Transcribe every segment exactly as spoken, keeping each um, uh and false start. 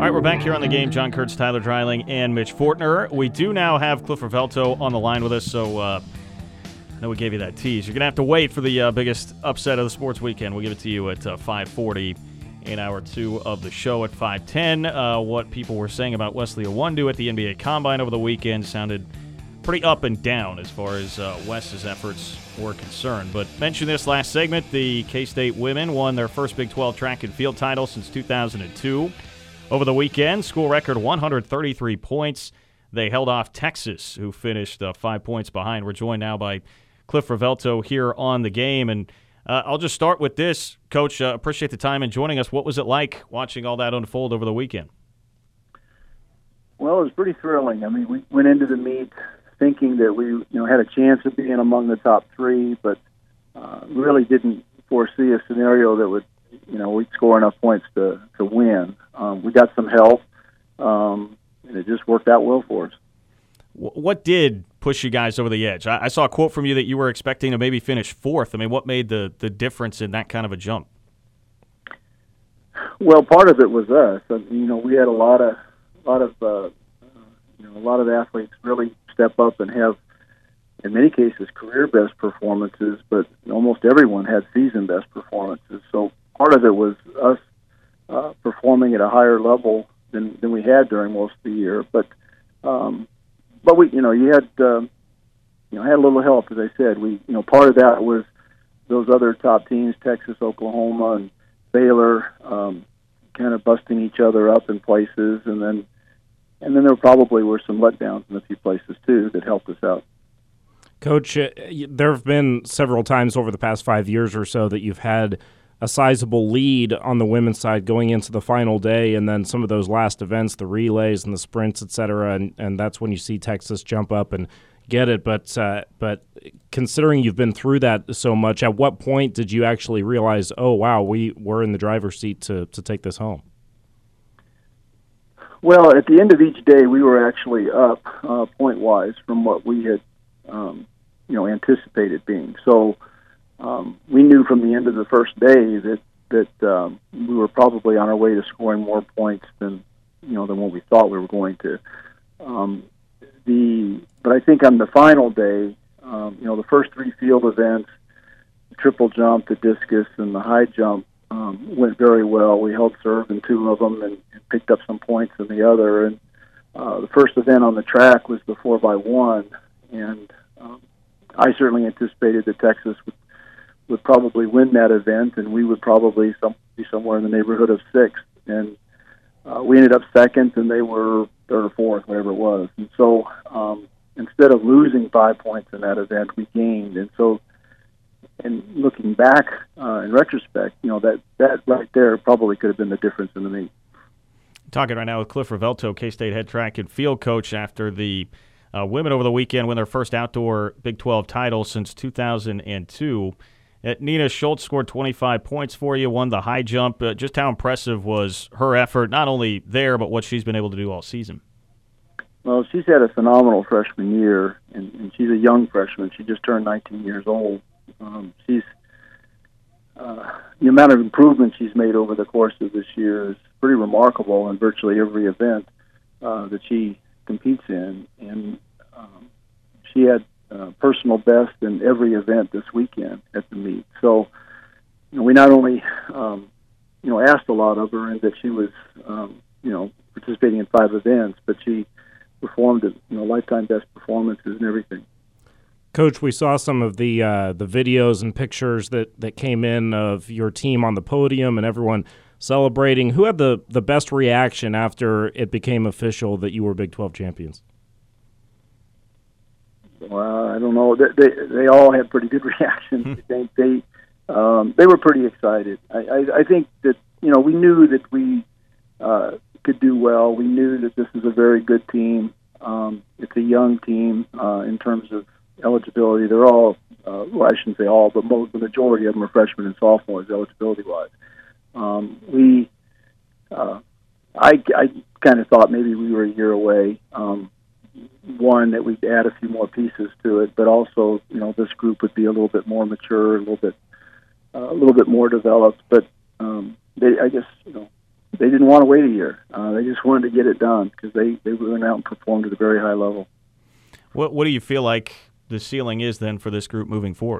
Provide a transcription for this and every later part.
All right, we're back here on the game. John Kurtz, Tyler Dreiling, and Mitch Fortner. We do now have Cliff Rivelto on the line with us, so uh, I know we gave you that tease. You're going to have to wait for the uh, biggest upset of the sports weekend. We'll give it to you at uh, five forty in hour two of the show at five ten. Uh, what people were saying about Wesley Iwundu at the N B A Combine over the weekend sounded pretty up and down as far as uh, Wes's efforts were concerned. But mentioned this last segment, the K-State women won their first Big twelve track and field title since two thousand two. Over the weekend, school record one hundred thirty-three points. They held off Texas, who finished uh, five points behind. We're joined now by Cliff Rivelto here on the game. And uh, I'll just start with this. Coach, uh, appreciate the time and joining us. What was it like watching all that unfold over the weekend? Well, it was pretty thrilling. I mean, we went into the meet thinking that we you know, had a chance of being among the top three, but uh, really didn't foresee a scenario that would you know, we'd score enough points to, to win. Um, we got some help, um, and it just worked out well for us. What did push you guys over the edge? I, I saw a quote from you that you were expecting to maybe finish fourth. I mean, what made the, the difference in that kind of a jump? Well, part of it was us. I mean, you know, we had a lot of, lot of, uh, you know, a lot of athletes really step up and have, in many cases, career best performances, but almost everyone had season best performances. So part of it was us uh, performing at a higher level than, than we had during most of the year. But um, but we, you know, you had um, you know had a little help, as I said. We, you know, part of that was those other top teams, Texas, Oklahoma, and Baylor, um, kind of busting each other up in places, and then and then there probably were some letdowns in a few places too that helped us out. Coach, uh, there have been several times over the past five years or so that you've had a sizable lead on the women's side going into the final day, and then some of those last events, the relays and the sprints, et cetera, and, and that's when you see Texas jump up and get it. But uh, but considering you've been through that so much, at what point did you actually realize, oh, wow, we, we're in the driver's seat to, to take this home? Well, at the end of each day, we were actually up uh, point-wise from what we had um, you know, anticipated being. So Um, we knew from the end of the first day that that um, we were probably on our way to scoring more points than you know than what we thought we were going to. Um, the but I think on the final day, um, you know, the first three field events, the triple jump, the discus, and the high jump um, went very well. We held serve in two of them and, and picked up some points in the other. And uh, the first event on the track was the four by one, and um, I certainly anticipated that Texas would. would probably win that event, and we would probably some, be somewhere in the neighborhood of sixth. And uh, we ended up second, and they were third or fourth, whatever it was. And so um, instead of losing five points in that event, we gained. And so, and looking back uh, in retrospect, you know, that, that right there probably could have been the difference in the meet. Talking right now with Cliff Rivelto, K-State head track and field coach, after the uh, women over the weekend win their first outdoor Big twelve title since two thousand two. Uh, Nina Schultz scored twenty-five points for you, won the high jump. Uh, just how impressive was her effort, not only there, but what she's been able to do all season? Well, she's had a phenomenal freshman year, and, and she's a young freshman. She just turned nineteen years old. Um, she's uh, the amount of improvement she's made over the course of this year is pretty remarkable in virtually every event uh, that she competes in. And um, she had Uh, personal best in every event this weekend at the meet. So, you know, we not only, um, you know, asked a lot of her and that she was, um, you know, participating in five events, but she performed at, you know, lifetime best performances and everything. Coach, we saw some of the uh, the videos and pictures that, that came in of your team on the podium and everyone celebrating. Who had the, the best reaction after it became official that you were Big twelve champions? Well, I don't know. They they, they all had pretty good reactions. I think they um, they were pretty excited. I, I, I think that you know we knew that we uh, could do well. We knew that this is a very good team. Um, it's a young team uh, in terms of eligibility. They're all uh, well, I shouldn't say all, but most the majority of them are freshmen and sophomores eligibility wise. Um, we uh, I I kind of thought maybe we were a year away. Um, One, that we'd add a few more pieces to it, but also, you know, this group would be a little bit more mature, a little bit, uh, a little bit more developed. But um, they, I guess, you know, they didn't want to wait a year. Uh, they just wanted to get it done because they, they went out and performed at a very high level. What What do you feel like the ceiling is then for this group moving forward?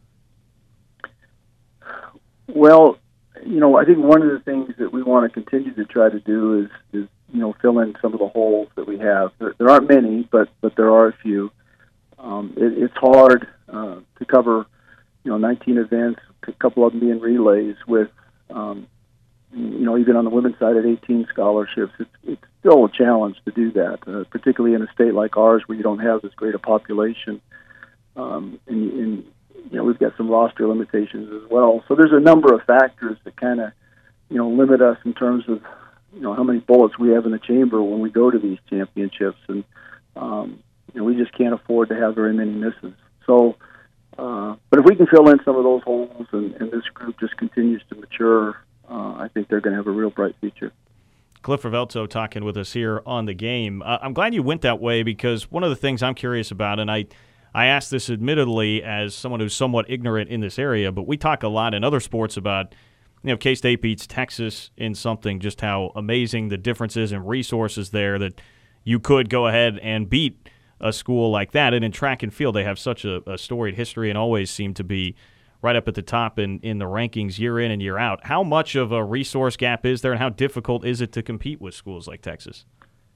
Well, you know, I think one of the things that we want to continue to try to do is, is you know, fill in some of the holes that we have. There, there aren't many, but but there are a few. Um, it, it's hard uh, to cover, you know, nineteen events, a couple of them being relays with, um, you know, even on the women's side at eighteen scholarships. It's, it's still a challenge to do that, uh, particularly in a state like ours where you don't have this great a population. Um, and, and, you know, we've got some roster limitations as well. So there's a number of factors that kind of, you know, limit us in terms of, you know, how many bullets we have in the chamber when we go to these championships. And, um, you know, we just can't afford to have very many misses. So, uh, but if we can fill in some of those holes and, and this group just continues to mature, uh, I think they're going to have a real bright future. Cliff Rivelto talking with us here on The Game. Uh, I'm glad you went that way because one of the things I'm curious about, and I, I ask this admittedly as someone who's somewhat ignorant in this area, but we talk a lot in other sports about, you know, K-State beats Texas in something, just how amazing the difference is in resources there that you could go ahead and beat a school like that. And in track and field, they have such a, a storied history and always seem to be right up at the top in, in the rankings year in and year out. How much of a resource gap is there, and how difficult is it to compete with schools like Texas?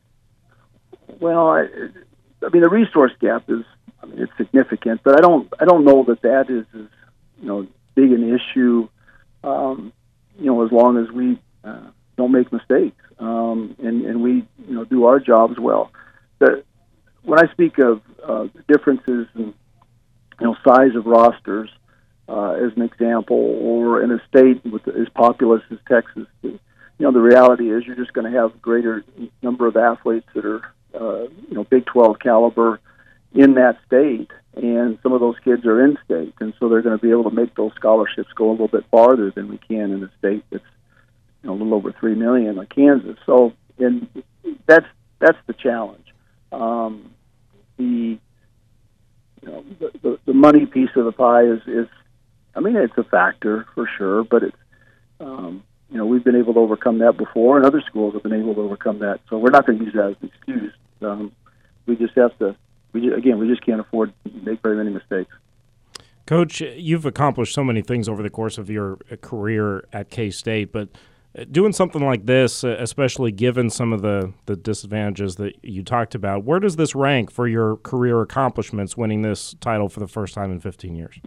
Well, I, I mean, the resource gap is, I mean, it's significant, but I don't, I don't know that that is, as, you know, big an issue, um, you know, as long as we uh, don't make mistakes um, and, and we, you know, do our jobs well. The, when I speak of uh, differences in, you know, size of rosters, uh, as an example, or in a state with as populous as Texas, you know, the reality is you're just going to have a greater number of athletes that are, uh, you know, Big twelve caliber in that state, and some of those kids are in state, and so they're going to be able to make those scholarships go a little bit farther than we can in a state that's, you know, a little over three million like Kansas. So, and that's that's the challenge. Um, the you know the, the the money piece of the pie is is, I mean, it's a factor for sure, but it's um, you know, we've been able to overcome that before, and other schools have been able to overcome that. So we're not going to use that as an excuse. Um, we just have to. We just, again, we just can't afford to make very many mistakes. Coach, you've accomplished so many things over the course of your career at K-State, but doing something like this, especially given some of the, the disadvantages that you talked about, where does this rank for your career accomplishments, winning this title for the first time in fifteen years?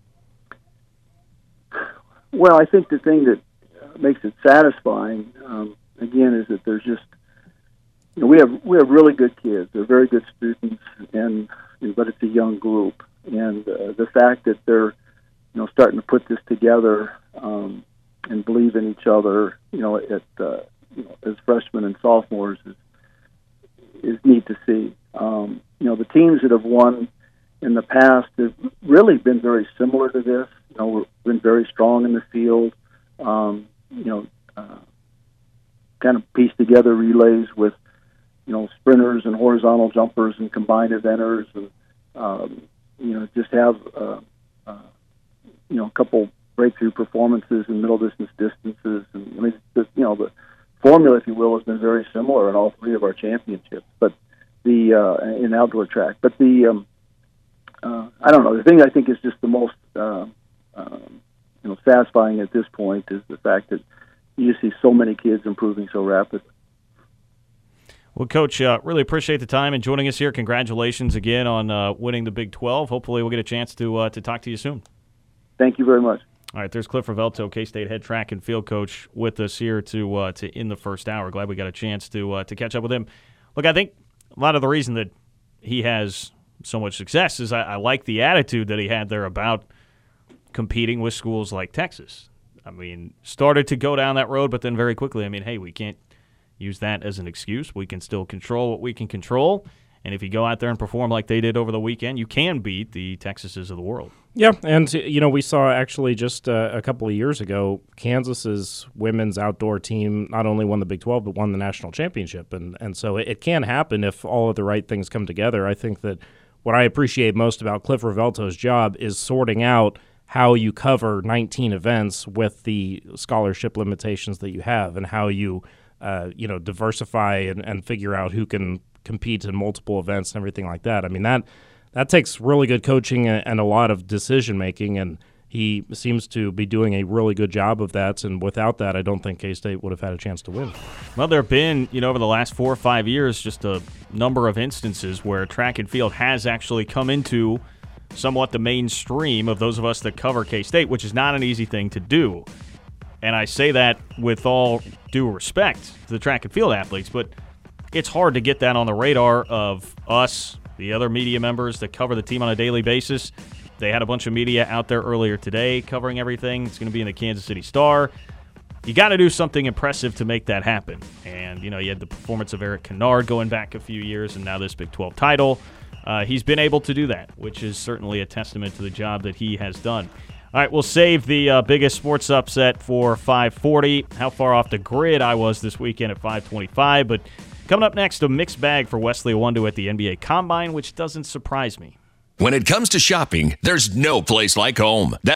Well, I think the thing that makes it satisfying, um, again, is that there's just, you know, we have we have really good kids. They're very good students, and but it's a young group, and uh, the fact that they're, you know, starting to put this together um, and believe in each other, you know, at uh, you know, as freshmen and sophomores is is neat to see. Um, you know, the teams that have won in the past have really been very similar to this. You know, we've been very strong in the field. Um, you know, uh, kind of piece together relays with, you know, sprinters and horizontal jumpers and combined eventers, and um, you know, just have uh, uh, you know, a couple breakthrough performances in middle distance distances, and I mean, just, you know, the formula, if you will, has been very similar in all three of our championships. But the uh, in outdoor track, but the um, uh, I don't know. The thing I think is just the most uh, um, you know, satisfying at this point is the fact that you see so many kids improving so rapidly. Well, Coach, uh, really appreciate the time and joining us here. Congratulations again on uh, winning the Big twelve. Hopefully we'll get a chance to uh, to talk to you soon. Thank you very much. All right, there's Cliff Rivelto, K-State head track and field coach, with us here to uh, to in the first hour. Glad we got a chance to uh, to catch up with him. Look, I think a lot of the reason that he has so much success is I, I like the attitude that he had there about competing with schools like Texas. I mean, started to go down that road, but then very quickly, I mean, hey, we can't use that as an excuse. We can still control what we can control, and if you go out there and perform like they did over the weekend, you can beat the Texases of the world. Yeah, and, you know, we saw actually just uh, a couple of years ago, Kansas's women's outdoor team not only won the Big twelve, but won the national championship, and, and so it, it can happen if all of the right things come together. I think that what I appreciate most about Cliff Rivelto's job is sorting out how you cover nineteen events with the scholarship limitations that you have, and how you, uh, you know, diversify and, and figure out who can compete in multiple events and everything like that. I mean, that that takes really good coaching and, and a lot of decision making, and he seems to be doing a really good job of that. And without that, I don't think K-State would have had a chance to win. Well, there have been, you know, over the last four or five years, just a number of instances where track and field has actually come into somewhat the mainstream of those of us that cover K-State, which is not an easy thing to do. And I say that with all due respect to the track and field athletes, but it's hard to get that on the radar of us, the other media members that cover the team on a daily basis. They had a bunch of media out there earlier today covering everything. It's going to be in the Kansas City Star. You got to do something impressive to make that happen. And, you know, you had the performance of Eric Kennard going back a few years, and now this Big twelve title. Uh, he's been able to do that, which is certainly a testament to the job that he has done. All right, we'll save the uh, biggest sports upset for five forty. How far off the grid I was this weekend at five twenty-five. But coming up next, a mixed bag for Wesley Iwundu at the N B A Combine, which doesn't surprise me. When it comes to shopping, there's no place like home. That